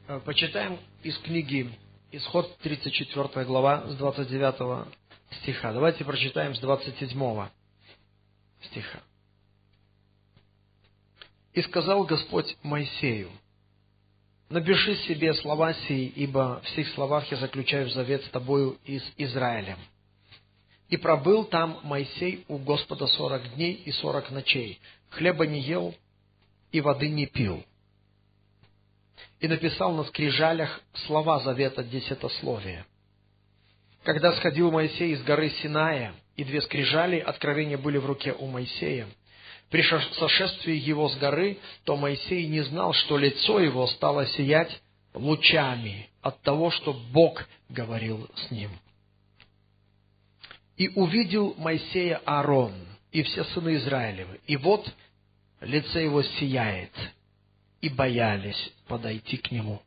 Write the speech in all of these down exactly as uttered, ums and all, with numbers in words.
почитаем из книги Исход, тридцать четвёртая глава, с двадцать девятого стиха. Давайте прочитаем с двадцать седьмого стиха. «И сказал Господь Моисею: напиши себе слова сии, ибо в сих словах я заключаю завет с тобою и с Израилем. И пробыл там Моисей у Господа сорок дней и сорок ночей, хлеба не ел и воды не пил. И написал на скрижалях слова завета десятословия. Когда сходил Моисей из горы Синая, и две скрижали откровения были в руке у Моисея, при сошествии его с горы, то Моисей не знал, что лицо его стало сиять лучами от того, что Бог говорил с ним. И увидел Моисея Аарон и все сыны Израилевы, и вот лице его сияет, и боялись подойти к нему.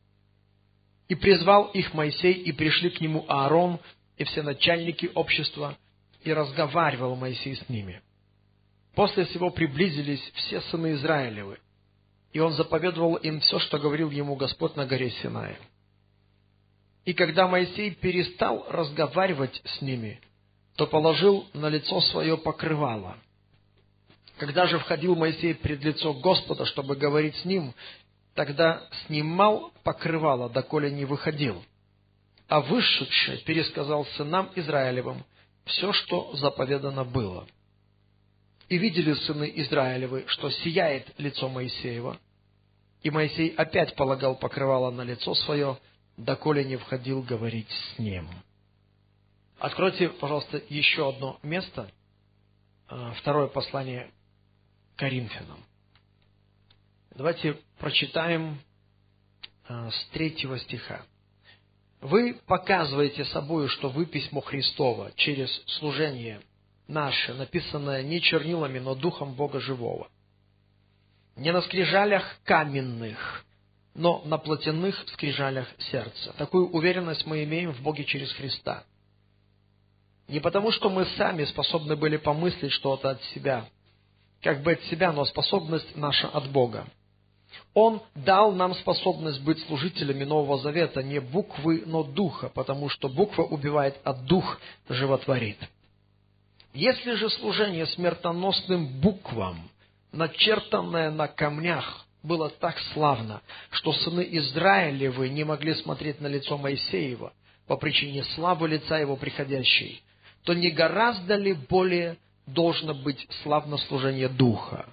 И призвал их Моисей, и пришли к нему Аарон и все начальники общества, и разговаривал Моисей с ними. После всего приблизились все сыны Израилевы, и он заповедовал им все, что говорил ему Господь на горе Синае. И когда Моисей перестал разговаривать с ними, то положил на лицо свое покрывало. Когда же входил Моисей пред лицо Господа, чтобы говорить с ним, тогда снимал покрывало, доколе не выходил. А вышедший пересказал сынам Израилевым все, что заповедано было. И видели сыны Израилевы, что сияет лицо Моисеева, и Моисей опять полагал покрывало на лицо свое, доколе не входил говорить с ним». Откройте, пожалуйста, еще одно место, второе послание Коринфянам. Давайте прочитаем с третьего стиха. «Вы показываете собою, что вы письмо Христово через служение наше, написанное не чернилами, но Духом Бога Живого. Не на скрижалях каменных, но на плотяных скрижалях сердца. Такую уверенность мы имеем в Боге через Христа. Не потому, что мы сами способны были помыслить что-то от себя, как бы от себя, но способность наша от Бога. Он дал нам способность быть служителями Нового Завета не буквы, но духа, потому что буква убивает, а дух животворит. Если же служение смертоносным буквам, начертанное на камнях, было так славно, что сыны Израилевы не могли смотреть на лицо Моисеева по причине славы лица его приходящей, то не гораздо ли более должно быть славно служение духа?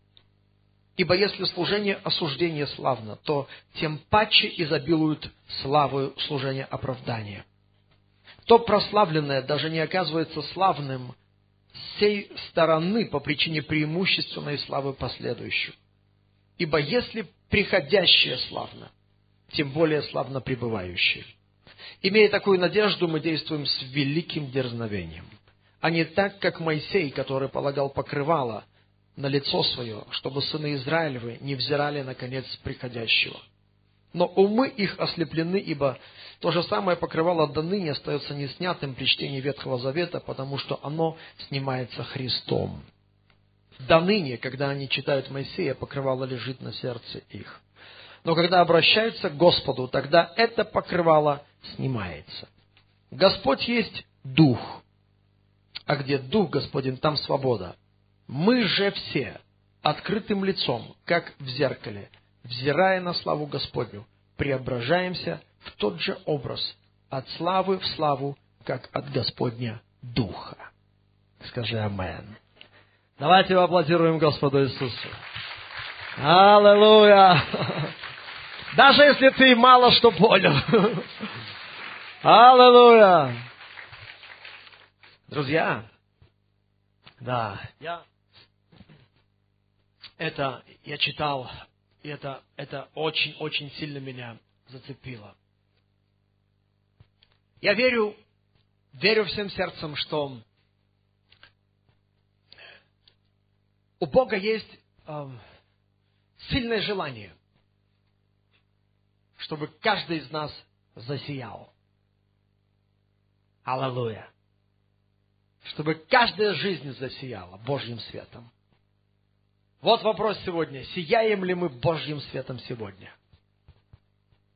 Ибо если служение осуждения славно, то тем паче изобилуют славою служения оправдания. То прославленное даже не оказывается славным с сей стороны по причине преимущественной славы последующей. Ибо если приходящее славно, тем более славно пребывающее. Имея такую надежду, мы действуем с великим дерзновением, а не так, как Моисей, который полагал покрывало на лицо свое, чтобы сыны Израилевы не взирали на конец приходящего. Но умы их ослеплены, ибо то же самое покрывало до ныне остается неснятым при чтении Ветхого Завета, потому что оно снимается Христом. До ныне, когда они читают Моисея, покрывало лежит на сердце их. Но когда обращаются к Господу, тогда это покрывало снимается. Господь есть Дух, а где Дух Господень, там свобода. Мы же все открытым лицом, как в зеркале, взирая на славу Господню, преображаемся в тот же образ, от славы в славу, как от Господня Духа. Скажи амен. Давайте поаплодируем Господу Иисусу. Аллилуйя! Даже если ты мало что понял. Аллилуйя! Друзья, да, я это я читал, и это, это очень-очень сильно меня зацепило. Я верю, верю всем сердцем, что у Бога есть э, сильное желание, чтобы каждый из нас засиял. Аллилуйя! Чтобы каждая жизнь засияла Божьим светом. Вот вопрос сегодня. Сияем ли мы Божьим светом сегодня?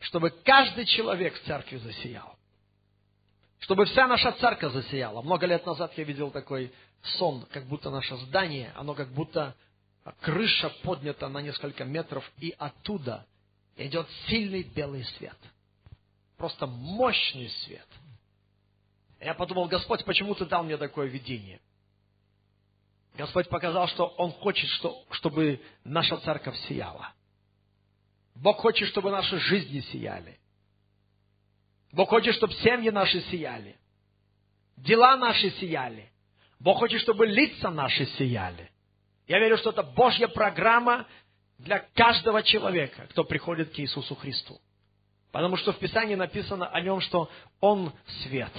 чтобы каждый человек в церкви засиял. Чтобы вся наша церковь засияла. Много лет назад я видел такой сон, как будто наше здание, оно как будто крыша поднята на несколько метров, и оттуда идет сильный белый свет. Просто мощный свет. Я подумал: Господь, почему Ты дал мне такое видение? Господь показал, что Он хочет, что, чтобы наша церковь сияла. Бог хочет, чтобы наши жизни сияли. Бог хочет, чтобы семьи наши сияли. Дела наши сияли. Бог хочет, чтобы лица наши сияли. Я верю, что это Божья программа для каждого человека, кто приходит к Иисусу Христу. Потому что в Писании написано о Нем, что Он свет,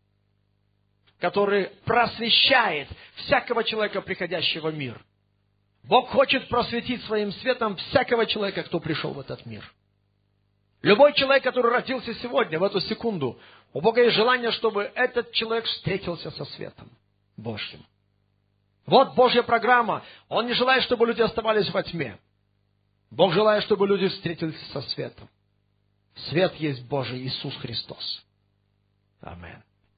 который просвещает всякого человека, приходящего в мир. Бог хочет просветить своим светом всякого человека, кто пришел в этот мир. Любой человек, который родился сегодня, в эту секунду, у Бога есть желание, чтобы этот человек встретился со светом Божьим. Вот Божья программа. Он не желает, чтобы люди оставались во тьме. Бог желает, чтобы люди встретились со светом. Свет есть Божий Иисус Христос. Аминь.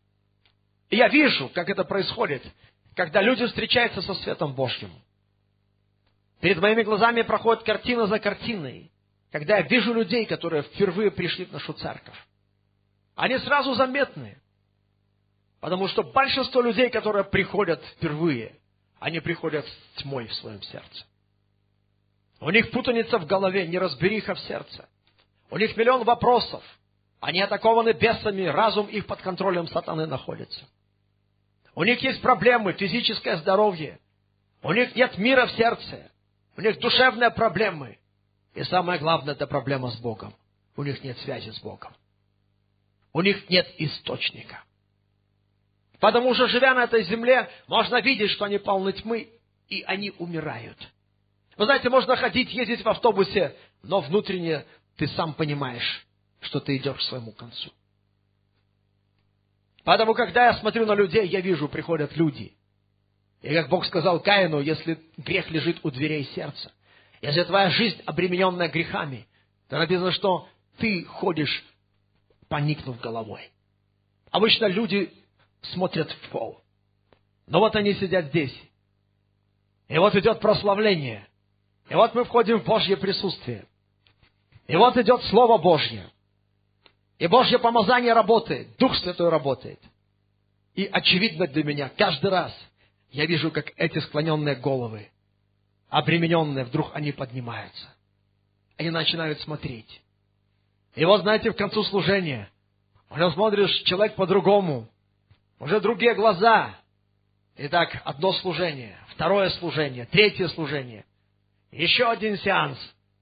И я вижу, как это происходит, когда люди встречаются со светом Божьим. Перед моими глазами проходит картина за картиной, когда я вижу людей, которые впервые пришли в нашу церковь. Они сразу заметны, потому что большинство людей, которые приходят впервые, они приходят с тьмой в своем сердце. У них путаница в голове, неразбериха в сердце. У них миллион вопросов. Они атакованы бесами, разум их под контролем сатаны находится. У них есть проблемы, физическое здоровье. У них нет мира в сердце. У них душевные проблемы. И самое главное, это проблема с Богом. У них нет связи с Богом. У них нет источника. Потому что, живя на этой земле, можно видеть, что они полны тьмы, и они умирают. Вы знаете, можно ходить, ездить в автобусе, но внутренне ты сам понимаешь, что ты идешь к своему концу. Поэтому, когда я смотрю на людей, я вижу, приходят люди. И как Бог сказал Каину, если грех лежит у дверей сердца, если твоя жизнь обремененная грехами, то написано, что ты ходишь, поникнув головой. Обычно люди смотрят в пол. Но вот они сидят здесь. И вот идет прославление. И вот мы входим в Божье присутствие. И вот идет Слово Божье. И Божье помазание работает. Дух Святой работает. И очевидно для меня, каждый раз я вижу, как эти склоненные головы, обремененные, вдруг они поднимаются. Они начинают смотреть. И вот, знаете, в концу служения, уже смотришь, человек по-другому. Уже другие глаза. Итак, одно служение, второе служение, третье служение. Еще один сеанс.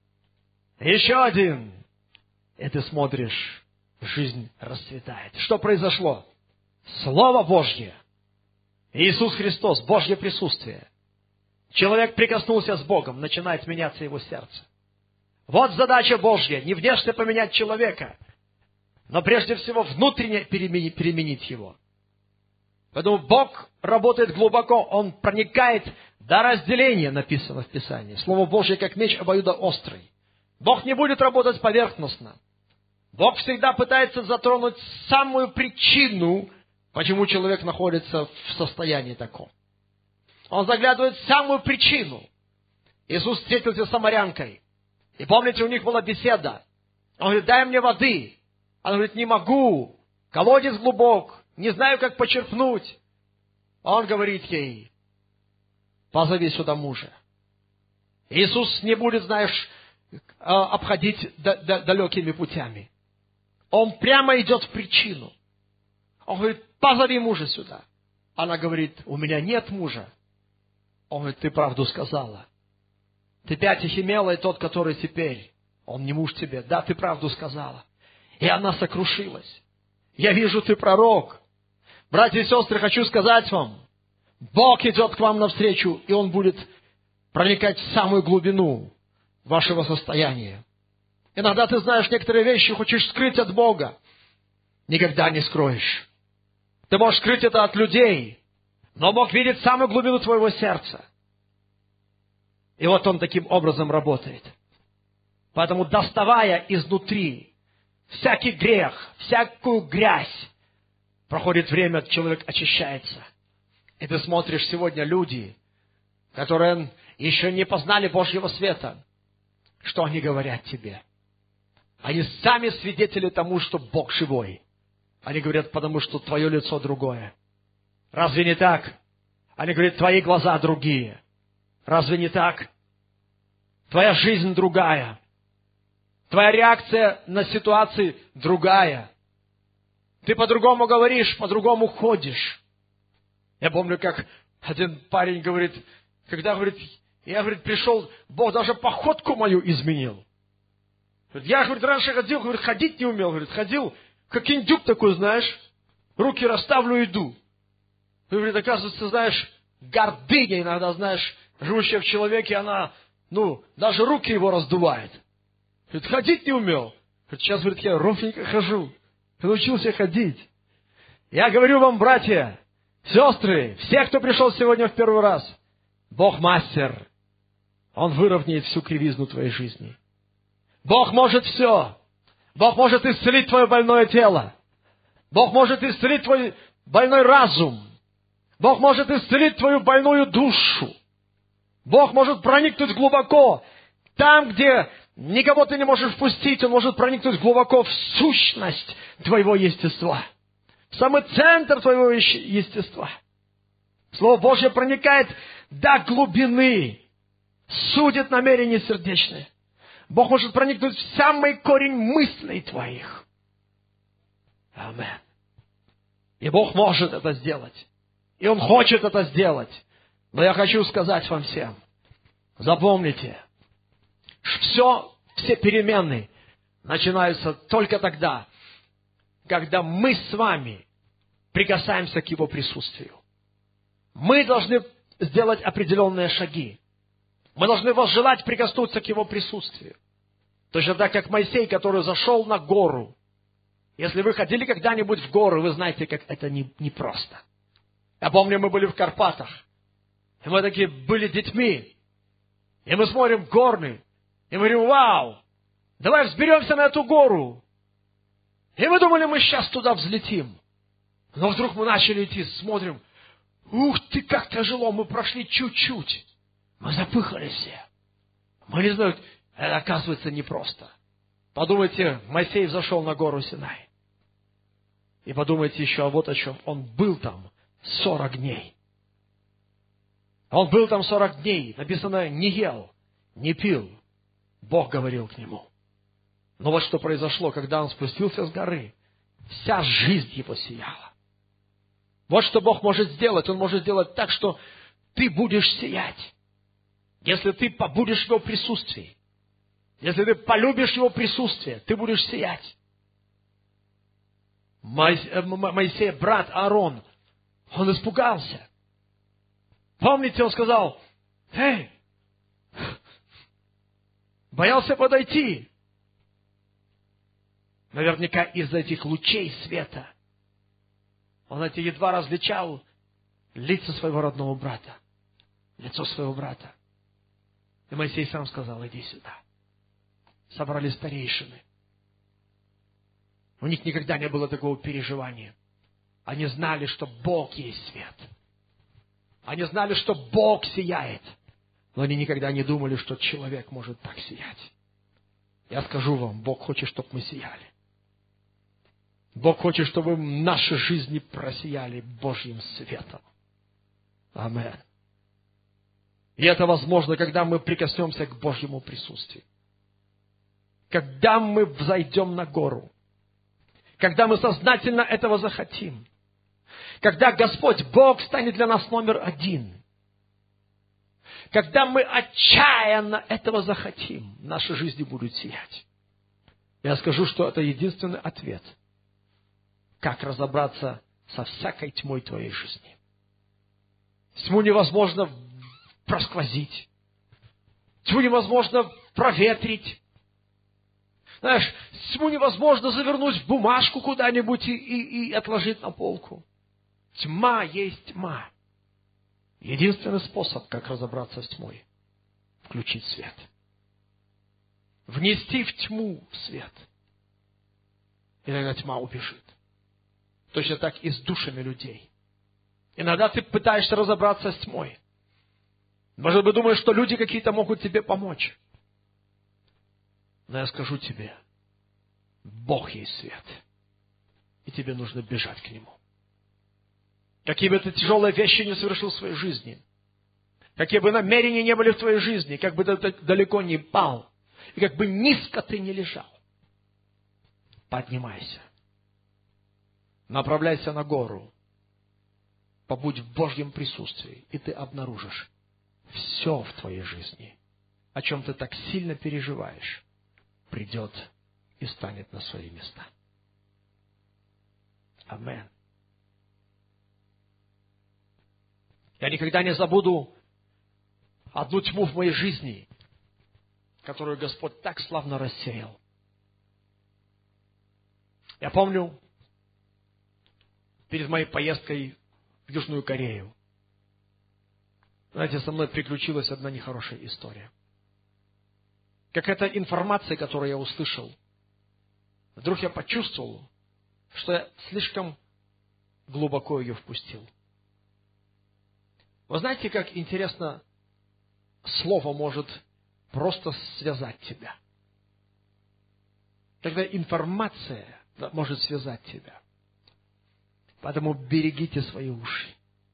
Еще один. И ты смотришь, жизнь расцветает. Что произошло? Слово Божье. Иисус Христос, Божье присутствие. Человек прикоснулся с Богом, начинает меняться его сердце. Вот задача Божья. Не внешне поменять человека, но прежде всего внутренне переменить, переменить его. Поэтому Бог работает глубоко. Он проникает до разделения, написано в Писании. Слово Божье, как меч обоюдоострый. Бог не будет работать поверхностно. Бог всегда пытается затронуть самую причину, почему человек находится в состоянии таком. Он заглядывает в самую причину. Иисус встретился с самарянкой. И помните, у них была беседа. Он говорит: дай мне воды. Она говорит: не могу. Колодец глубок. Не знаю, как почерпнуть. А он говорит ей: позови сюда мужа. Иисус не будет, знаешь, обходить далекими путями. Он прямо идет в причину. Он говорит: позови мужа сюда. Она говорит: у меня нет мужа. Он говорит: ты правду сказала. Ты пять их имела, и тот, который теперь, он не муж тебе. Да, ты правду сказала. И она сокрушилась. Я вижу, ты пророк. Братья и сестры, хочу сказать вам, Бог идет к вам навстречу, и Он будет проникать в самую глубину вашего состояния. Иногда ты знаешь некоторые вещи, хочешь скрыть от Бога. Никогда не скроешь. Ты можешь скрыть это от людей, но Бог видит самую глубину твоего сердца. И вот Он таким образом работает. Поэтому, доставая изнутри всякий грех, всякую грязь. Проходит время, человек очищается. И ты смотришь сегодня люди, которые еще не познали Божьего света. Что они говорят тебе? Они сами свидетели тому, что Бог живой. Они говорят, потому что твое лицо другое. Разве не так? Они говорят, твои глаза другие. Разве не так? Твоя жизнь другая. Твоя реакция на ситуации другая. Ты по-другому говоришь, по-другому ходишь. Я помню, как один парень говорит, когда, говорит, я, говорит, пришел, Бог даже походку мою изменил. Я, говорит, раньше ходил, говорит, ходить не умел, говорит, ходил, как индюк такой, знаешь, руки расставлю, иду. Ты, говорит, оказывается, знаешь, гордыня иногда, знаешь, живущая в человеке, она, ну, даже руки его раздувает. Говорит, ходить не умел. Говорит, сейчас, говорит, я ровненько хожу. Научился ходить. Я говорю вам, братья, сестры, все, кто пришел сегодня в первый раз, Бог мастер. Он выровняет всю кривизну твоей жизни. Бог может все. Бог может исцелить твое больное тело. Бог может исцелить твой больной разум. Бог может исцелить твою больную душу. Бог может проникнуть глубоко. Там, где никого ты не можешь впустить, Он может проникнуть глубоко в сущность твоего естества. В самый центр твоего естества. Слово Божье проникает до глубины. Судит намерения сердечные. Бог может проникнуть в самый корень мыслей твоих. Аминь. И Бог может это сделать. И Он хочет это сделать. Но я хочу сказать вам всем, запомните, все, все перемены начинаются только тогда, когда мы с вами прикасаемся к Его присутствию. Мы должны сделать определенные шаги. Мы должны возжелать прикоснуться к Его присутствию. Точно так, как Моисей, который зашел на гору. Если вы ходили когда-нибудь в гору, вы знаете, как это непросто. Я помню, мы были в Карпатах. И мы такие были детьми. И мы смотрим горы. И мы говорим, вау, давай взберемся на эту гору. И мы думали, мы сейчас туда взлетим. Но вдруг мы начали идти, смотрим. Ух ты, как тяжело, мы прошли чуть-чуть. Мы запыхались все. Мы не знаем, это оказывается непросто. Подумайте, Моисей взошел на гору Синай. И подумайте еще вот о чем. Он был там сорок дней. Он был там сорок дней. Написано, не ел, не пил. Бог говорил к нему. Но вот что произошло, когда он спустился с горы. Вся жизнь его сияла. Вот что Бог может сделать. Он может сделать так, что ты будешь сиять. Если ты побудешь в Его присутствии, если ты полюбишь Его присутствие, ты будешь сиять. Моисей, брат Аарон, он испугался. Помните, он сказал, эй, боялся подойти. Наверняка из-за этих лучей света он эти едва различал лица своего родного брата, лицо своего брата. И Моисей сам сказал, иди сюда. Собрали старейшины. У них никогда не было такого переживания. Они знали, что Бог есть свет. Они знали, что Бог сияет. Но они никогда не думали, что человек может так сиять. Я скажу вам, Бог хочет, чтобы мы сияли. Бог хочет, чтобы наши жизни просияли Божьим светом. Аминь. И это возможно, когда мы прикоснемся к Божьему присутствию. Когда мы взойдем на гору. Когда мы сознательно этого захотим. Когда Господь Бог станет для нас номер один. Когда мы отчаянно этого захотим, наши жизни будут сиять. Я скажу, что это единственный ответ. Как разобраться со всякой тьмой твоей жизни. Тьму невозможно просквозить. Тьму невозможно проветрить. Знаешь, тьму невозможно завернуть в бумажку куда-нибудь и, и, и отложить на полку. Тьма есть тьма. Единственный способ, как разобраться с тьмой, включить свет. Внести в тьму свет. и тогда тьма убежит. Точно так и с душами людей. Иногда ты пытаешься разобраться с тьмой. Может быть, думаешь, что люди какие-то могут тебе помочь. Но я скажу тебе, Бог есть свет. И тебе нужно бежать к Нему. Какие бы ты тяжелые вещи не совершил в своей жизни, какие бы намерения не были в твоей жизни, как бы ты далеко не пал, и как бы низко ты не лежал, поднимайся. Направляйся на гору. Побудь в Божьем присутствии, и ты обнаружишь все в твоей жизни, о чем ты так сильно переживаешь, придет и станет на свои места. Аминь. Я никогда не забуду одну тьму в моей жизни, которую Господь так славно рассеял. Я помню, перед моей поездкой в Южную Корею, знаете, со мной приключилась одна нехорошая история. Какая-то информация, которую я услышал, вдруг я почувствовал, что я слишком глубоко ее впустил. Вы знаете, как интересно слово может просто связать тебя. Тогда информация может связать тебя. Поэтому берегите свои уши.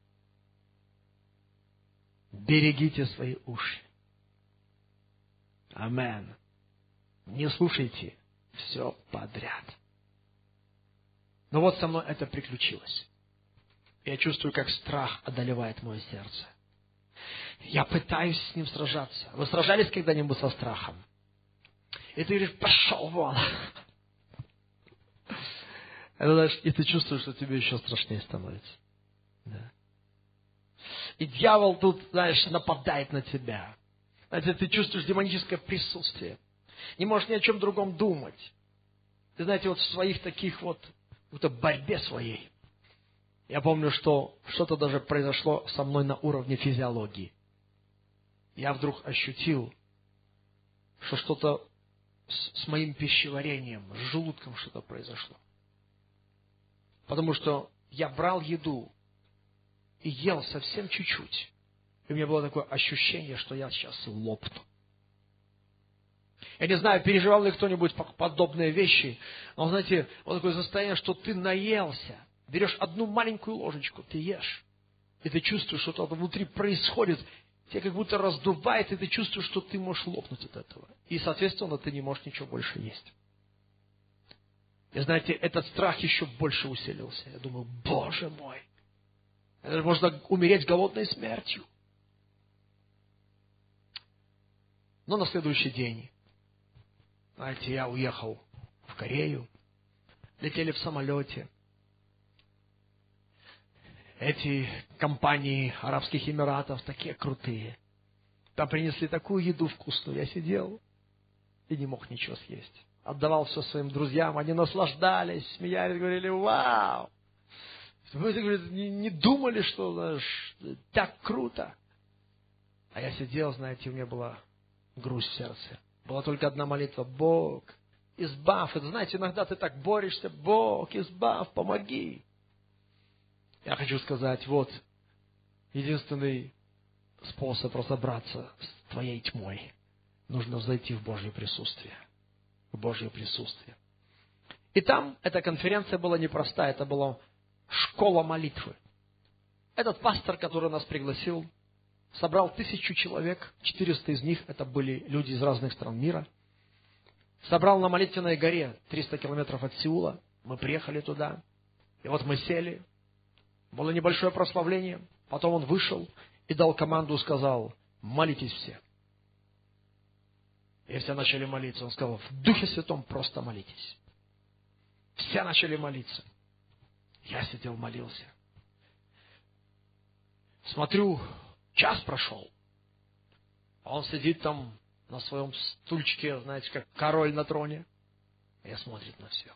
Берегите свои уши. Аминь. Не слушайте все подряд. Но вот со мной это приключилось. Я чувствую, как страх одолевает мое сердце. Я пытаюсь с ним сражаться. Вы сражались когда-нибудь со страхом? И ты говоришь, пошел вон. И ты чувствуешь, что тебе еще страшнее становится. Да. И дьявол тут, знаешь, нападает на тебя. Знаете, ты чувствуешь демоническое присутствие. Не можешь ни о чем другом думать. Ты знаете, вот в своих таких вот, в борьбе своей. Я помню, что что-то даже произошло со мной на уровне физиологии. Я вдруг ощутил, что что-то с, с моим пищеварением, с желудком что-то произошло. Потому что я брал еду и ел совсем чуть-чуть. И у меня было такое ощущение, что я сейчас лопну. Я не знаю, переживал ли кто-нибудь подобные вещи, но, знаете, вот такое состояние, что ты наелся, берешь одну маленькую ложечку, ты ешь, и ты чувствуешь, что что-то внутри происходит, тебя как будто раздувает, и ты чувствуешь, что ты можешь лопнуть от этого. И, соответственно, ты не можешь ничего больше есть. И, знаете, этот страх еще больше усилился. Я думаю, Боже мой, это же можно умереть голодной смертью. Но на следующий день, знаете, я уехал в Корею, летели в самолете. Эти компании Арабских Эмиратов такие крутые. Там принесли такую еду вкусную. Я сидел и не мог ничего съесть. Отдавал все своим друзьям. Они наслаждались, смеялись, говорили, вау! Вы, говорит, не, не думали, что, знаешь, так круто. А я сидел, знаете, у меня была грусть в сердце. Была только одна молитва. Бог, избавь. Это, знаете, иногда ты так борешься. Бог, избавь, помоги. Я хочу сказать, вот, единственный способ разобраться с твоей тьмой. Нужно зайти в Божье присутствие. В Божье присутствие. И там эта конференция была непростая. Это была школа молитвы. Этот пастор, который нас пригласил, собрал тысячу человек. четыреста из них это были люди из разных стран мира. Собрал на молитвенной горе триста километров от Сеула. Мы приехали туда. И вот мы сели. Было небольшое прославление. Потом он вышел и дал команду, сказал, молитесь все. И все начали молиться. Он сказал, в Духе Святом просто молитесь. Все начали молиться. Я сидел, молился. Смотрю, час прошел. А он сидит там на своем стульчике, знаете, как король на троне. И смотрит на все.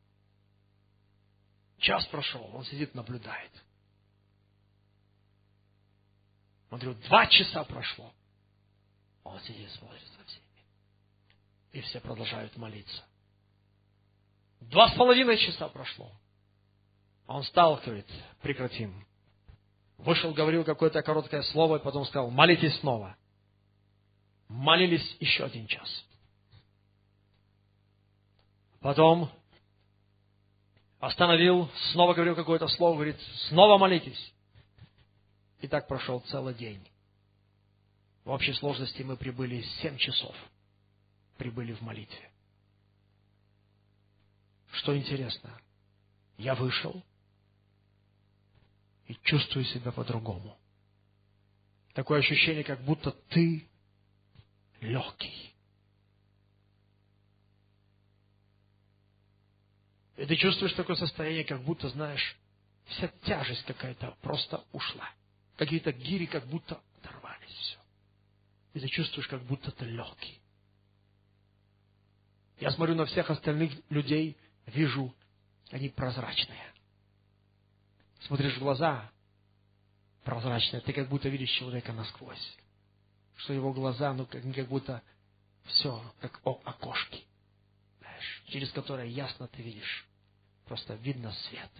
Час прошел, он сидит, наблюдает. Смотрю, два часа прошло. Он сидит, смотрит за всеми. И все продолжают молиться. Два с половиной часа прошло. Он встал, говорит, прекратим. Вышел, говорил какое-то короткое слово, и потом сказал, молитесь снова. Молились еще один час. Потом остановил, снова говорил какое-то слово, говорит, снова молитесь. И так прошел целый день. В общей сложности мы прибыли семь часов. Прибыли в молитве. Что интересно, я вышел и чувствую себя по-другому. Такое ощущение, как будто ты легкий. И ты чувствуешь такое состояние, как будто, знаешь, вся тяжесть какая-то просто ушла. Какие-то гири как будто оторвались. Все. И ты чувствуешь, как будто ты легкий. Я смотрю на всех остальных людей, вижу, они прозрачные. Смотришь в глаза, прозрачные, ты как будто видишь человека насквозь. Что его глаза, ну, как, как будто все, как окошки, знаешь, через которые ясно ты видишь. Просто видно свет.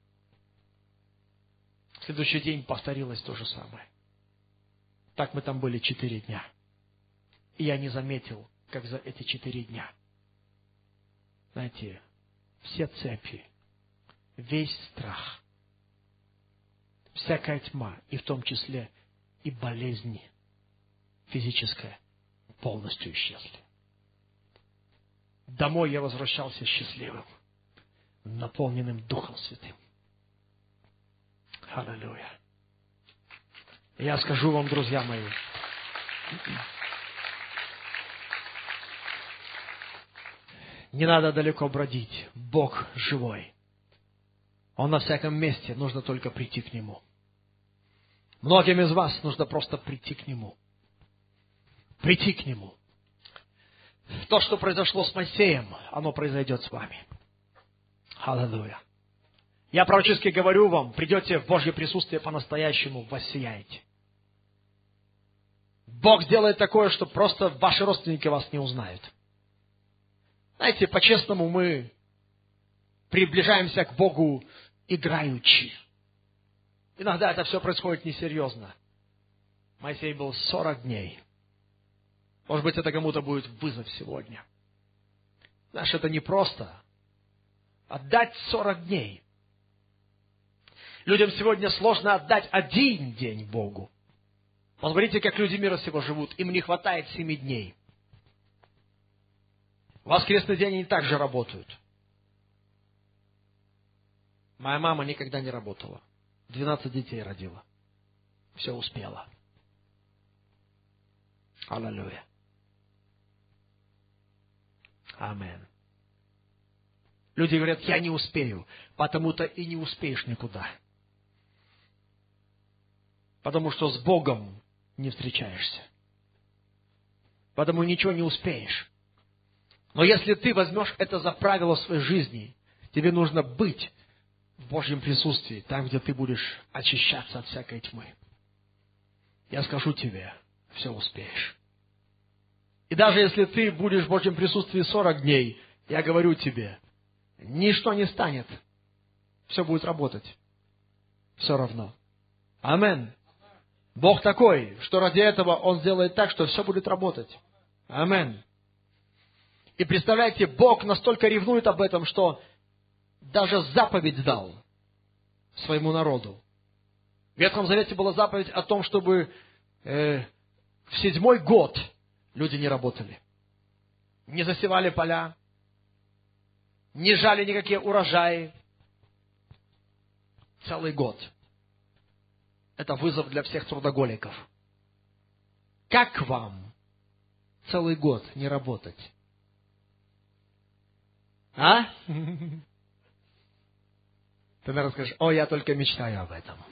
В следующий день повторилось то же самое. Так мы там были четыре дня. И я не заметил, как за эти четыре дня, знаете, все цепи, весь страх, всякая тьма, и в том числе и болезни физическая, полностью исчезли. Домой я возвращался счастливым, наполненным Духом Святым. Аллилуйя. Я скажу вам, друзья мои, не надо далеко бродить. Бог живой. Он на всяком месте, нужно только прийти к Нему. Многим из вас нужно просто прийти к Нему. Прийти к Нему. То, что произошло с Моисеем, оно произойдет с вами. Аллилуйя. Я пророчески говорю вам, придете в Божье присутствие по-настоящему, воссияете. Бог сделает такое, что просто ваши родственники вас не узнают. Знаете, по-честному мы приближаемся к Богу играючи. Иногда это все происходит несерьезно. Моисей был сорок дней. Может быть, это кому-то будет вызов сегодня. Знаешь, это непросто. Отдать сорок дней. Людям сегодня сложно отдать один день Богу. Посмотрите, как люди мира сего живут. Им не хватает семи дней. В воскресный день они также работают. Моя мама никогда не работала. Двенадцать детей родила. Все успела. Аллилуйя. Амин. Люди говорят, я не успею, потому-то и не успеешь никуда. Потому что с Богом не встречаешься. Потому ничего не успеешь. Но если ты возьмешь это за правило своей жизни, тебе нужно быть в Божьем присутствии, там, где ты будешь очищаться от всякой тьмы. Я скажу тебе, все успеешь. И даже если ты будешь в Божьем присутствии сорок дней, я говорю тебе, ничто не станет. Все будет работать. Все равно. Амин. Бог такой, что ради этого Он сделает так, что все будет работать. Амин. И представляете, Бог настолько ревнует об этом, что даже заповедь дал своему народу. В Ветхом Завете была заповедь о том, чтобы э, в седьмой год люди не работали. Не засевали поля, не жали никакие урожаи. Целый год. Это вызов для всех трудоголиков. Как вам целый год не работать? А? Ты, наверное, скажешь, о, я только мечтаю об этом.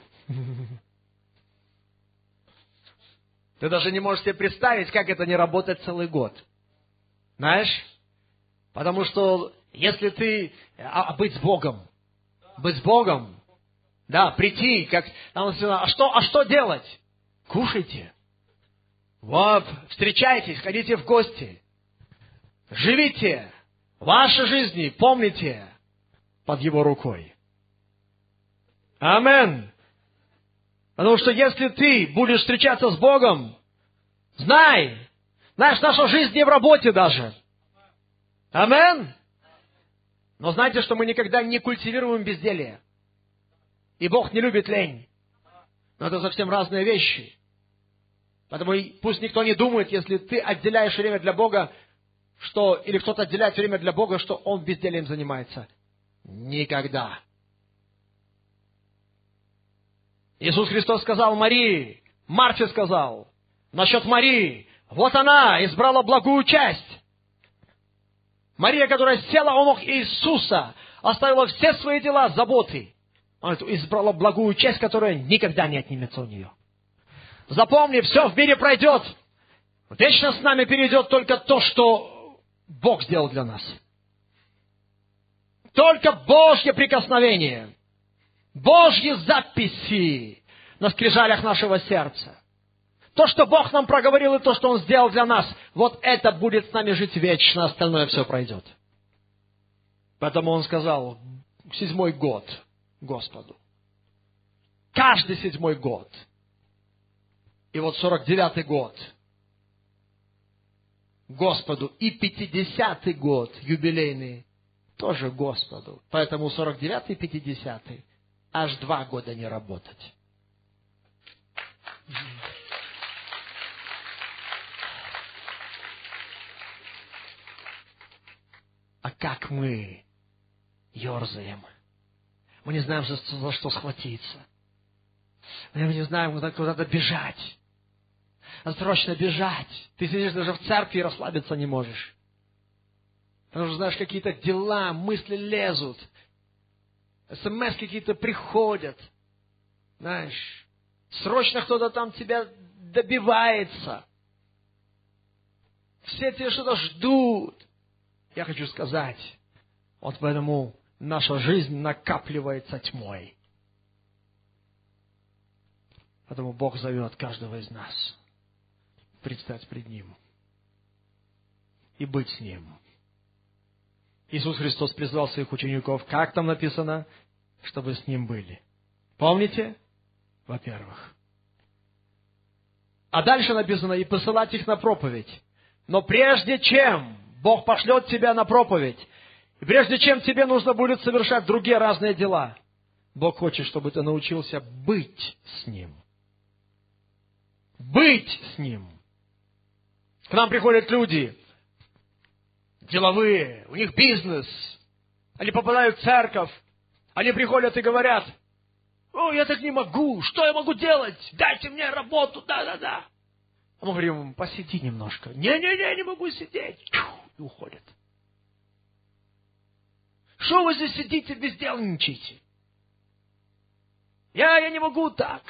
Ты даже не можешь себе представить, как это не работать целый год. Знаешь? Потому что если ты... А, быть с Богом. Быть с Богом. Да, прийти, как... Там, а, что, а что делать? Кушайте. Вот, встречайтесь, ходите в гости. Живите. Ваши жизни, помните, под Его рукой. Аминь. Потому что если ты будешь встречаться с Богом, знай, знаешь, наша жизнь не в работе даже. Аминь. Но знайте, что мы никогда не культивируем безделье. И Бог не любит лень. Но это совсем разные вещи. Поэтому пусть никто не думает, если ты отделяешь время для Бога, что, или кто-то отделяет время для Бога, что он бездельем занимается. Никогда. Иисус Христос сказал Марии, Марте сказал, насчет Марии, вот она избрала благую часть. Мария, которая села у ног Иисуса, оставила все свои дела, заботы. Она избрала благую часть, которая никогда не отнимется у нее. Запомни, все в мире пройдет. Вечно с нами перейдет только то, что Бог сделал для нас. Только Божье прикосновение, Божьи записи на скрижалях нашего сердца. То, что Бог нам проговорил, и то, что Он сделал для нас, вот это будет с нами жить вечно, остальное все пройдет. Поэтому Он сказал, седьмой год Господу. Каждый седьмой год. И вот сорок девятый год Господу. И пятидесятый год, юбилейный, тоже Господу. Поэтому сорок девятый и пятидесятый аж два года не работать. А как мы ерзаем. Мы не знаем, за, за что схватиться. Мы не знаем, куда, куда-то бежать. А срочно бежать. Ты сидишь даже в церкви и расслабиться не можешь. Потому что, знаешь, какие-то дела, мысли лезут. СМС какие-то приходят. Знаешь, срочно кто-то там тебя добивается. Все тебя что-то ждут. Я хочу сказать, вот поэтому наша жизнь накапливается тьмой. Поэтому Бог зовет каждого из нас предстать пред Ним и быть с Ним. Иисус Христос призвал своих учеников, как там написано, чтобы с Ним были. Помните? Во-первых. А дальше написано, и посылать их на проповедь. Но прежде чем Бог пошлет тебя на проповедь, и прежде чем тебе нужно будет совершать другие разные дела, Бог хочет, чтобы ты научился быть с Ним. Быть с Ним. К нам приходят люди, деловые, у них бизнес, они попадают в церковь, они приходят и говорят, о, я так не могу, что я могу делать? Дайте мне работу, да-да-да. А мы говорим, посиди немножко. Не-не-не, не могу сидеть. И уходят. Что вы здесь сидите, бездельничаете? Я, я не могу так.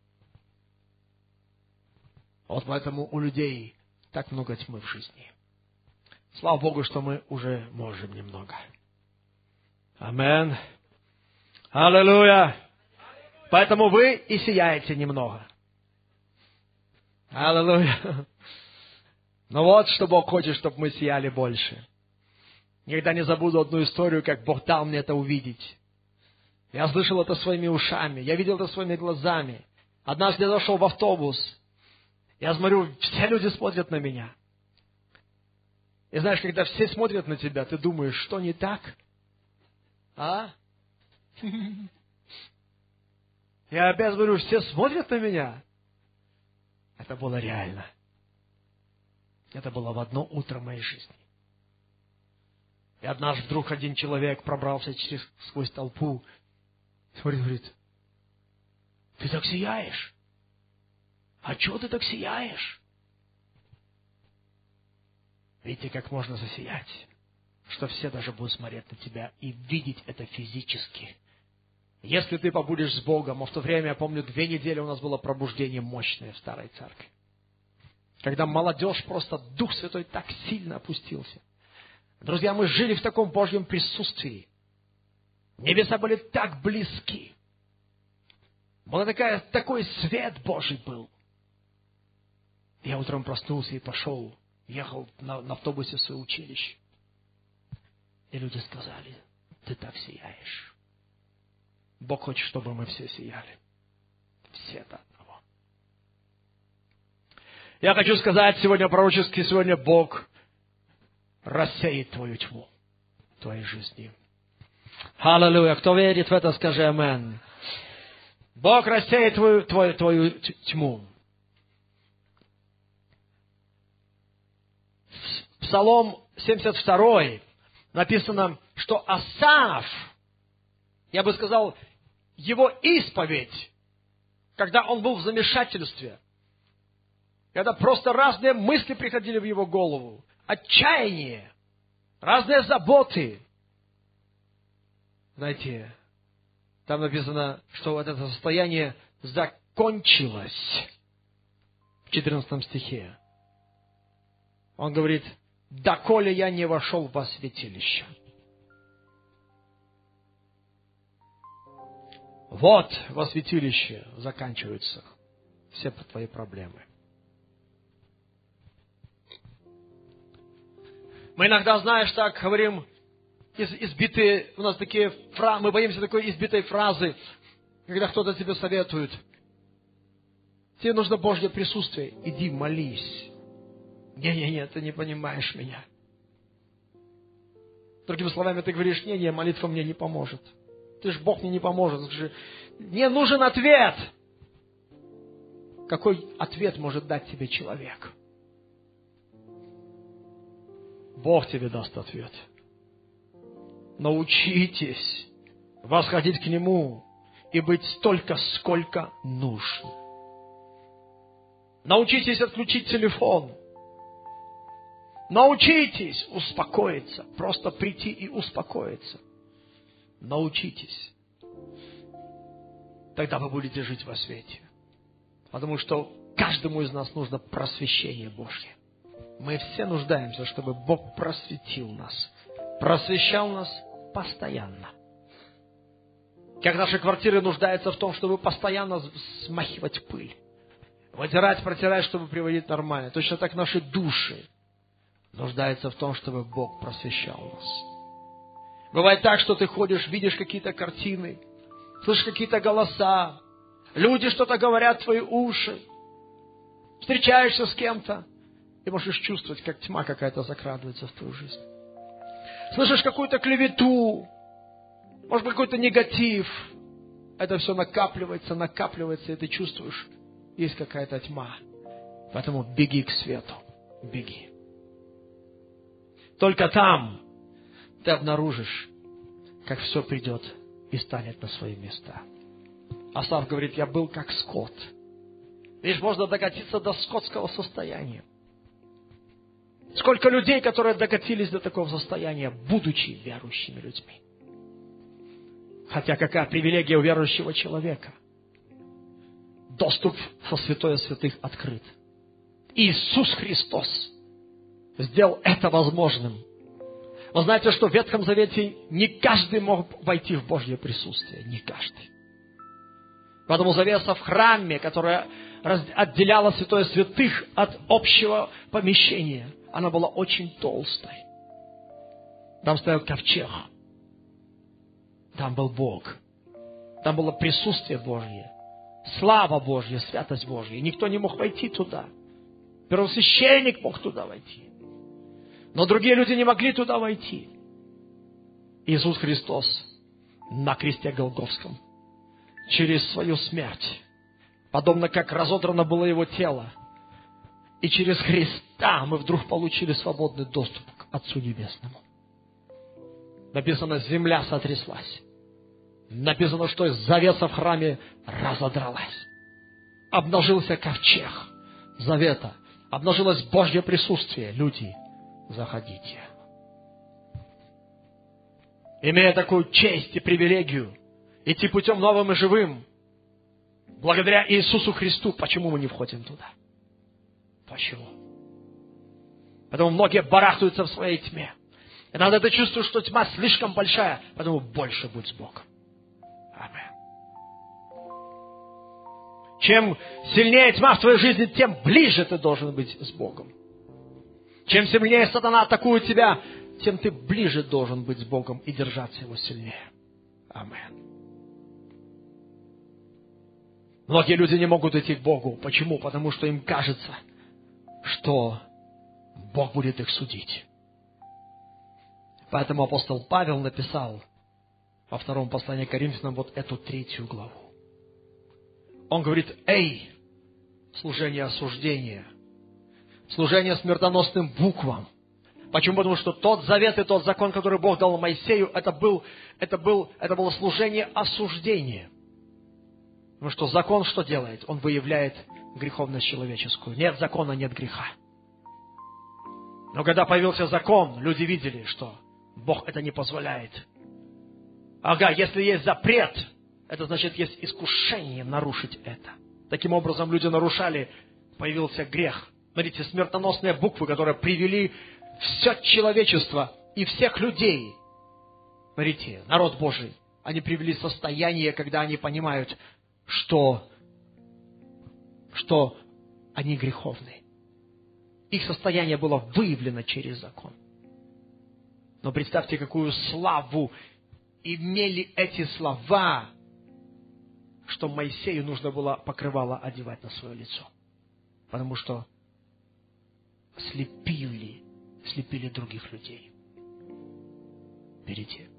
Вот поэтому у людей так много тьмы в жизни. Слава Богу, что мы уже можем немного. Аминь. Аллилуйя. Поэтому вы и сияете немного. Аллилуйя. Но вот что Бог хочет, чтобы мы сияли больше. Никогда не забуду одну историю, как Бог дал мне это увидеть. Я слышал это своими ушами, я видел это своими глазами. Однажды я зашел в автобус. Я смотрю, все люди смотрят на меня. И знаешь, когда все смотрят на тебя, ты думаешь, что не так? А? Я опять говорю, все смотрят на меня. Это было реально. Это было в одно утро моей жизни. И однажды вдруг один человек пробрался через, сквозь толпу. Смотрит, говорит, ты так сияешь? А чего ты так сияешь? Видите, как можно засиять? Что все даже будут смотреть на тебя и видеть это физически. Если ты побудешь с Богом, а в то время, я помню, две недели у нас было пробуждение мощное в старой церкви. Когда молодежь, просто Дух Святой так сильно опустился. Друзья, мы жили в таком Божьем присутствии. Небеса были так близки. Был такая, такой свет Божий был. Я утром проснулся и пошел, ехал на, на автобусе в свое училище. И люди сказали: ты так сияешь. Бог хочет, чтобы мы все сияли. Все до одного. Я хочу сказать сегодня пророчески, сегодня Бог рассеет твою тьму в твоей жизни. Аллилуйя. Кто верит в это, скажи амен. Бог рассеет твою, твою, твою тьму. Псалом семьдесят два написано, что Асаф, я бы сказал, его исповедь, когда он был в замешательстве, когда просто разные мысли приходили в его голову, отчаяние, разные заботы. Знаете, там написано, что вот это состояние закончилось в четырнадцатом стихе. Он говорит: доколе я не вошел во святилище. Вот во святилище заканчиваются все твои проблемы. Мы иногда, знаешь, так говорим, из, избитые, у нас такие фразы, мы боимся такой избитой фразы, когда кто-то тебе советует: тебе нужно Божье присутствие, иди молись. Не-не-не, ты не понимаешь меня. Другими словами, ты говоришь: не-не, молитва мне не поможет. Ты же Бог мне не поможет. Скажи: мне нужен ответ. Какой ответ может дать тебе человек? Бог тебе даст ответ. Научитесь восходить к Нему и быть столько, сколько нужно. Научитесь отключить телефон. Научитесь успокоиться. Просто прийти и успокоиться. Научитесь. Тогда вы будете жить во свете. Потому что каждому из нас нужно просвещение Божье. Мы все нуждаемся, чтобы Бог просветил нас. Просвещал нас постоянно. Как наши квартиры нуждаются в том, чтобы постоянно смахивать пыль. Вытирать, протирать, чтобы приводить нормально. Точно так наши души нуждаются в том, чтобы Бог просвещал нас. Бывает так, что ты ходишь, видишь какие-то картины, слышишь какие-то голоса, люди что-то говорят в твои уши, встречаешься с кем-то, и можешь чувствовать, как тьма какая-то закрадывается в твою жизнь. Слышишь какую-то клевету, может быть, какой-то негатив. Это все накапливается, накапливается, и ты чувствуешь, есть какая-то тьма. Поэтому беги к свету, беги. Только там ты обнаружишь, как все придет и станет на свои места. Асаф говорит: я был как скот. Видишь, можно докатиться до скотского состояния. Сколько людей, которые докатились до такого состояния, будучи верующими людьми. Хотя какая привилегия у верующего человека. Доступ со святое святых открыт. Иисус Христос сделал это возможным. Вы знаете, что в Ветхом Завете не каждый мог войти в Божье присутствие. Не каждый. Поэтому завеса в храме, которая отделяла святое святых от общего помещения, она была очень толстой. Там стоял ковчег. Там был Бог. Там было присутствие Божье. Слава Божья, святость Божья. Никто не мог войти туда. Первосвященник мог туда войти. Но другие люди не могли туда войти. Иисус Христос на кресте Голгофском через свою смерть, подобно как разодрано было Его тело, и через Христа мы вдруг получили свободный доступ к Отцу Небесному. Написано, земля сотряслась. Написано, что завеса в храме разодралась. Обнажился ковчег завета. Обнажилось Божье присутствие. Люди, заходите. Имея такую честь и привилегию идти путем новым и живым, благодаря Иисусу Христу, почему мы не входим туда? Почему? Потому многие барахтаются в своей тьме. Иногда ты чувствуешь, что тьма слишком большая, поэтому больше будь с Богом. Аминь. Чем сильнее тьма в твоей жизни, тем ближе ты должен быть с Богом. Чем сильнее сатана атакует тебя, тем ты ближе должен быть с Богом и держаться Его сильнее. Аминь. Многие люди не могут идти к Богу. Почему? Потому что им кажется, что Бог будет их судить. Поэтому апостол Павел написал во втором послании к Коринфянам вот эту третью главу. Он говорит: «Эй, служение осуждения, служение смертоносным буквам». Почему? Потому что тот завет и тот закон, который Бог дал Моисею, это, был, это, был, это было служение осуждения. Потому что закон что делает? Он выявляет греховность человеческую. Нет закона, нет греха. Но когда появился закон, люди видели, что Бог это не позволяет. Ага, если есть запрет, это значит, есть искушение нарушить это. Таким образом, люди нарушали, появился грех. Смотрите, смертоносные буквы, которые привели все человечество и всех людей. Смотрите, народ Божий, они привели состояние, когда они понимают, что, что они греховны. Их состояние было выявлено через закон. Но представьте, какую славу имели эти слова, что Моисею нужно было покрывало одевать на свое лицо. Потому что слепили, слепили других людей. Видите?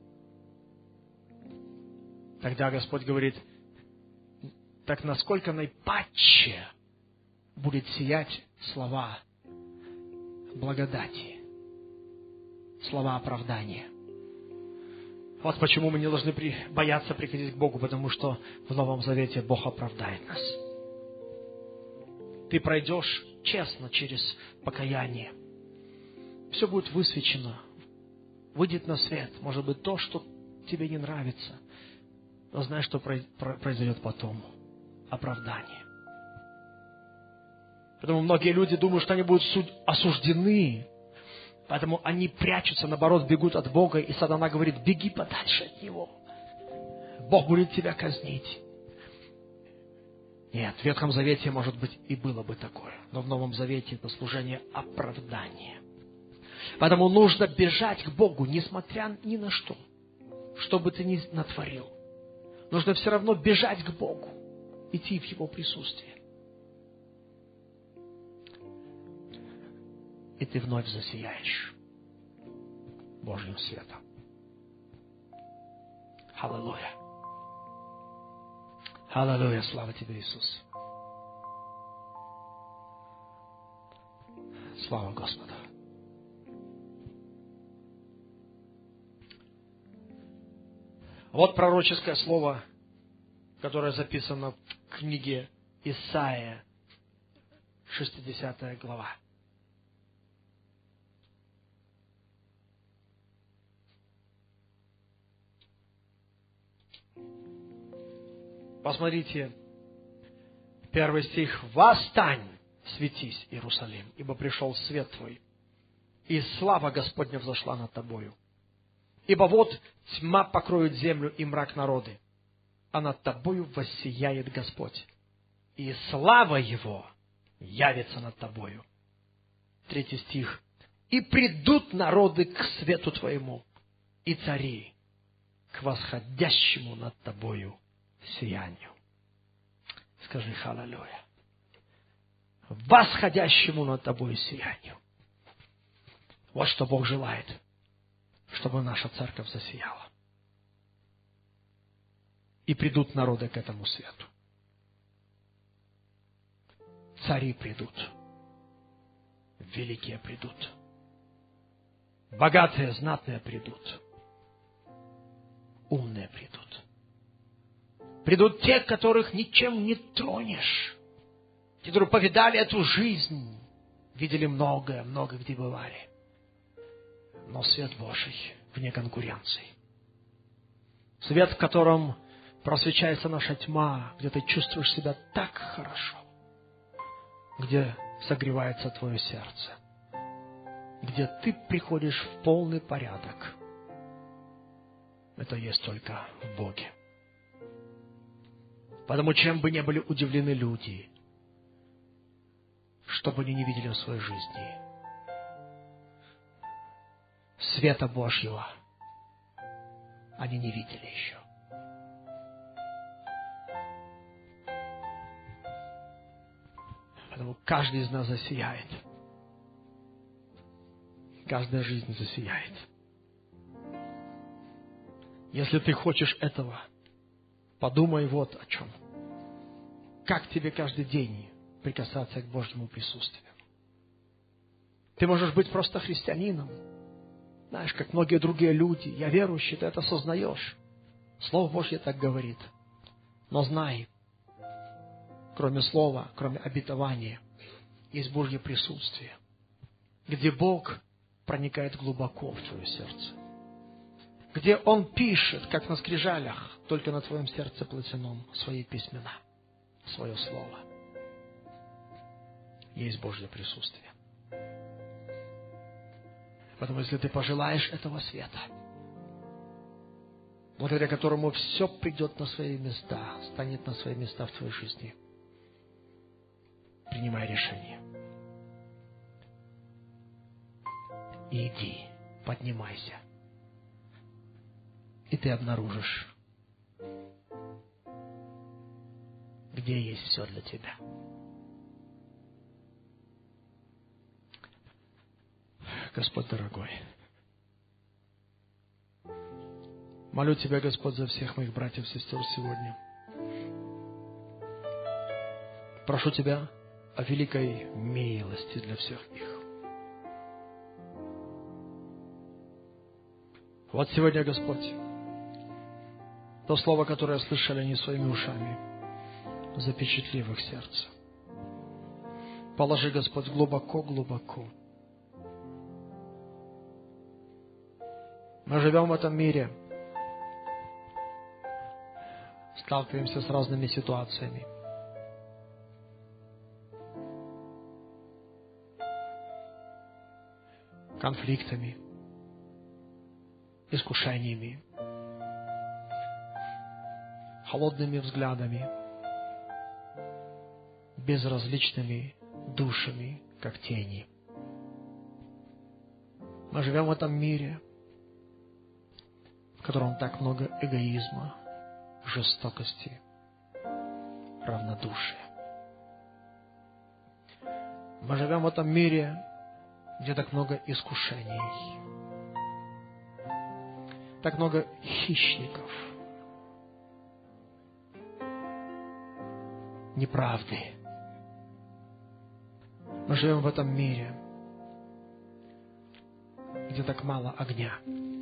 Тогда Господь говорит: так насколько наипаче будет сиять слова благодати, слова оправдания. Вот почему мы не должны при... бояться приходить к Богу, потому что в Новом Завете Бог оправдает нас. Ты пройдешь честно через покаяние. Все будет высвечено, выйдет на свет. Может быть, то, что тебе не нравится, но знай, что произойдет потом. Оправдание. Поэтому многие люди думают, что они будут осуждены. Поэтому они прячутся, наоборот, бегут от Бога. И сатана говорит: беги подальше от Него. Бог будет тебя казнить. Нет, в Ветхом Завете, может быть, и было бы такое. Но в Новом Завете это служение оправдания. Поэтому нужно бежать к Богу, несмотря ни на что. Что бы ты ни натворил. Нужно все равно бежать к Богу. Идти в Его присутствие. И ты вновь засияешь Божьим светом. Аллилуйя. Аллилуйя. Слава Тебе, Иисус. Слава Господу. Вот пророческое слово, которое записано в книге Исаия, шестидесятая глава. Посмотрите, первый стих. «Восстань, светись, Иерусалим, ибо пришел свет твой, и слава Господня взошла над тобою. Ибо вот тьма покроет землю и мрак народы, а над тобою воссияет Господь, и слава Его явится над тобою». Третий стих. «И придут народы к свету твоему, и цари к восходящему над тобою сиянию». Скажи аллилуйя. Восходящему над тобою сиянию. Вот что Бог желает, чтобы наша церковь засияла. И придут народы к этому свету. Цари придут. Великие придут. Богатые, знатные придут. Умные придут. Придут те, которых ничем не тронешь. Те, которые повидали эту жизнь, видели многое, много где бывали. Но свет Божий вне конкуренции. Свет, в котором просвечается наша тьма, где ты чувствуешь себя так хорошо, где согревается твое сердце, где ты приходишь в полный порядок. Это есть только в Боге. Потому чем бы ни были удивлены люди, что бы они не видели в своей жизни, света Божьего они не видели еще. Поэтому каждый из нас засияет. Каждая жизнь засияет. Если ты хочешь этого, подумай вот о чем. Как тебе каждый день прикасаться к Божьему присутствию? Ты можешь быть просто христианином. Знаешь, как многие другие люди. Я верующий, ты это осознаешь. Слово Божье так говорит. Но знай, кроме слова, кроме обетования, есть Божье присутствие, где Бог проникает глубоко в твое сердце, где Он пишет, как на скрижалях, только на твоем сердце плотяном, свои письмена, свое слово. Есть Божье присутствие. Поэтому, если ты пожелаешь этого света, благодаря которому все придет на свои места, станет на свои места в твоей жизни, принимай решение. И иди, поднимайся. И ты обнаружишь, где есть все для тебя. Господь дорогой, молю Тебя, Господь, за всех моих братьев и сестер сегодня. Прошу Тебя о великой милости для всех их. Вот сегодня, Господь, то слово, которое слышали они своими ушами, запечатли в их сердце. Положи, Господь, глубоко-глубоко. Мы живем в этом мире, сталкиваемся с разными ситуациями. Конфликтами, искушениями, холодными взглядами, безразличными душами, как тени. Мы живем в этом мире, в котором так много эгоизма, жестокости, равнодушия. Мы живем в этом мире, где так много искушений, так много хищников, неправды. Мы живем в этом мире, где так мало огня.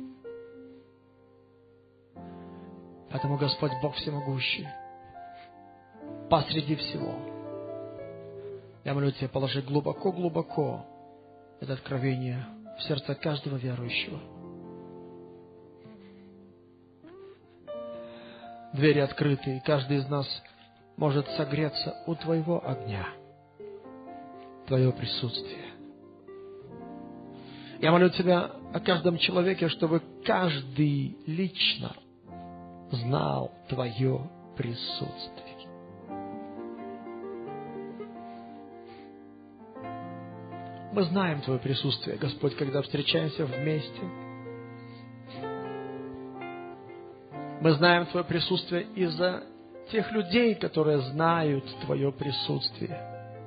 Поэтому, Господь, Бог всемогущий, посреди всего, я молю Тебя, положи глубоко-глубоко это откровение в сердце каждого верующего. Двери открыты, и каждый из нас может согреться у Твоего огня, Твое присутствие. Я молю Тебя о каждом человеке, чтобы каждый лично знал Твое присутствие. Мы знаем Твое присутствие, Господь, когда встречаемся вместе. Мы знаем Твое присутствие из-за тех людей, которые знают Твое присутствие.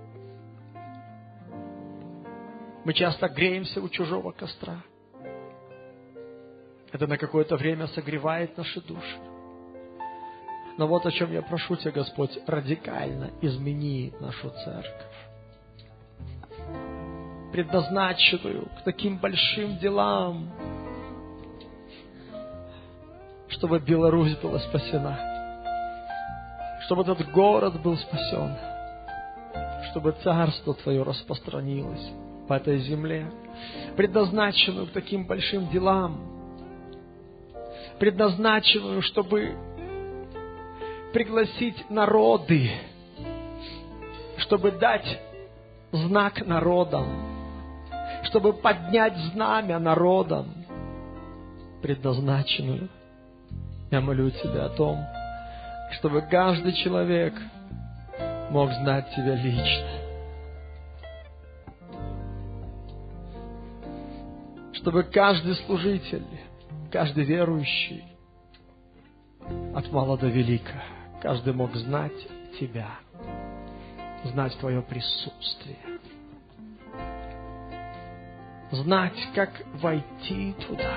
Мы часто греемся у чужого костра. Это на какое-то время согревает наши души. Но вот о чем я прошу Тебя, Господь, радикально измени нашу церковь, предназначенную к таким большим делам, чтобы Беларусь была спасена, чтобы этот город был спасен, чтобы Царство Твое распространилось по этой земле, предназначенную к таким большим делам, предназначенную, чтобы пригласить народы, чтобы дать знак народам, чтобы поднять знамя народам, предназначенную. Я молю Тебя о том, чтобы каждый человек мог знать Тебя лично, чтобы каждый служитель, каждый верующий, от мала до велика, каждый мог знать Тебя, знать Твое присутствие, знать, как войти туда,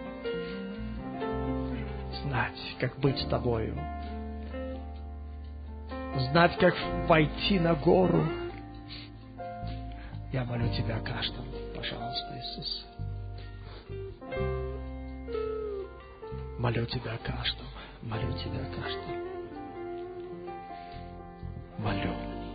знать, как быть с Тобою, знать, как войти на гору. Я молю Тебя о каждом, пожалуйста, Иисус. Молю Тебя о каждом, молю Тебя о каждом. Молю.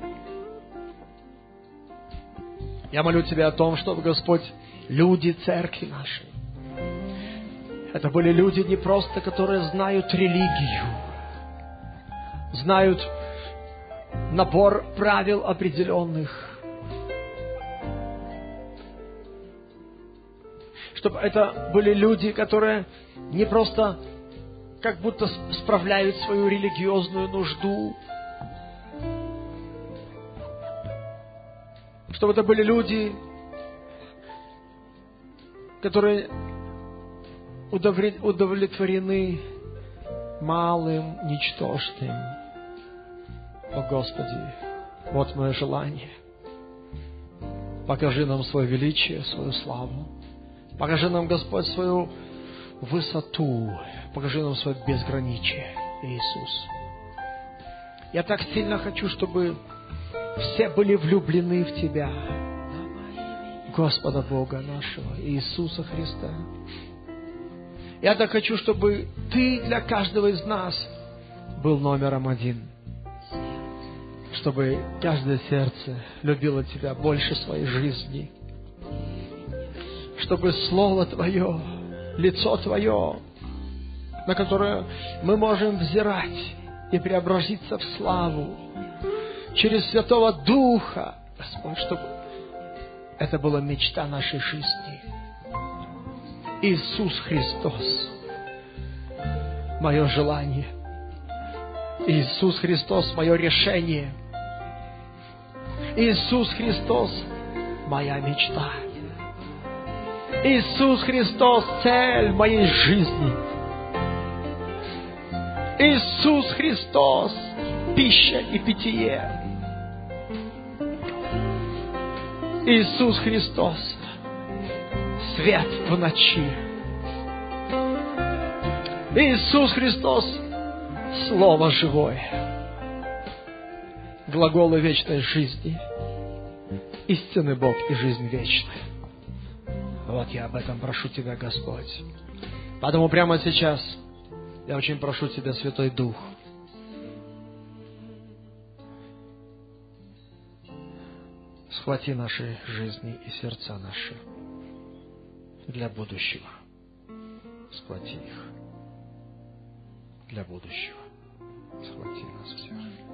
Я молю Тебя о том, чтобы, Господь, люди церкви нашей, это были люди не просто, которые знают религию, знают набор правил определенных, чтобы это были люди, которые не просто как будто справляют свою религиозную нужду, чтобы это были люди, которые удовлетворены малым, ничтожным. О Господи, вот мое желание. Покажи нам свое величие, свою славу. Покажи нам, Господь, свою высоту. Покажи нам свое безграничие, Иисус. Я так сильно хочу, чтобы все были влюблены в Тебя, Господа Бога нашего, Иисуса Христа. Я так хочу, чтобы Ты для каждого из нас был номером один. Чтобы каждое сердце любило Тебя больше своей жизни. Чтобы Слово Твое, лицо Твое, на которое мы можем взирать и преобразиться в славу, через Святого Духа, Господь, чтобы это была мечта нашей жизни. Иисус Христос, мое желание. Иисус Христос, мое решение. Иисус Христос, моя мечта. Иисус Христос, цель моей жизни. Иисус Христос, пища и питье. Иисус Христос, свет в ночи. Иисус Христос, Слово живое. Глаголы вечной жизни. Истинный Бог и жизнь вечная. Вот я об этом прошу Тебя, Господь. Поэтому прямо сейчас я очень прошу Тебя, Святой Дух, схвати наши жизни и сердца наши для будущего. Схвати их для будущего. Схвати нас всех.